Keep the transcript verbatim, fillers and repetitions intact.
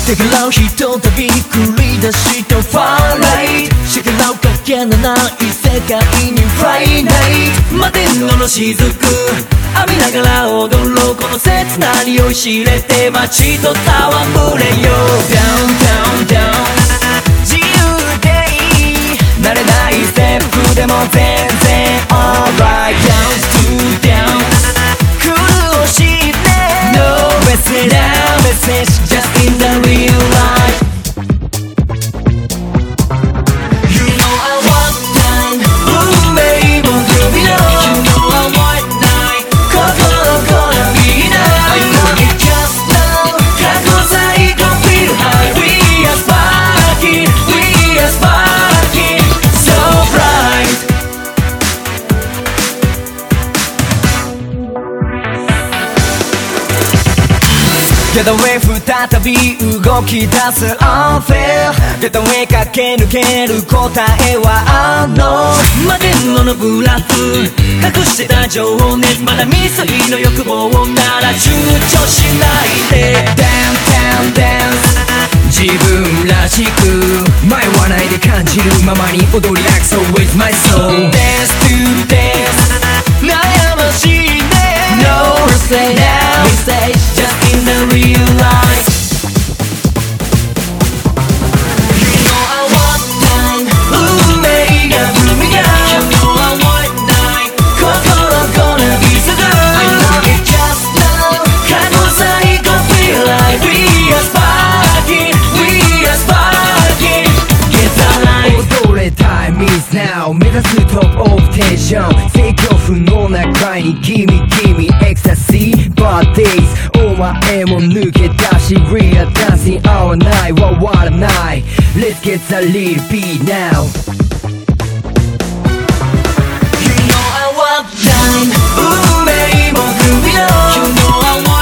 だからひとたび繰り出したファンライト力をかけのない世界にフライナイト摩天楼の雫浴びながら踊ろうこの切な匂い知れて街と戯れよ Down down down 自由でいい慣れないステップでも全然 Alright Down to down 苦しいね No message now message just in the real life Get away 再び動き出す Unfair Get away 駆け抜ける答えはあの摩天楼のブラフ隠してた情熱まだ未遂の欲望なら躊躇しないで Downtown dance 自分らしく迷わないで感じるままに踊り Act so with my soul Dance to dance 悩ましいね No mistake now mistake just in the real life You know I want time 運命が踏みが You know I want night 心 gonna be so good I know it just now 過去最後 feel like we are sparking We are sparking Get alive 踊れ time is now 目指す top of tension 制御不能な会に Gimme gimme ecstasy Bad days お前も抜け出し Real dancing 合わないは終わらない Let's get a little beat now You know I want time 運命も踏みの You know I want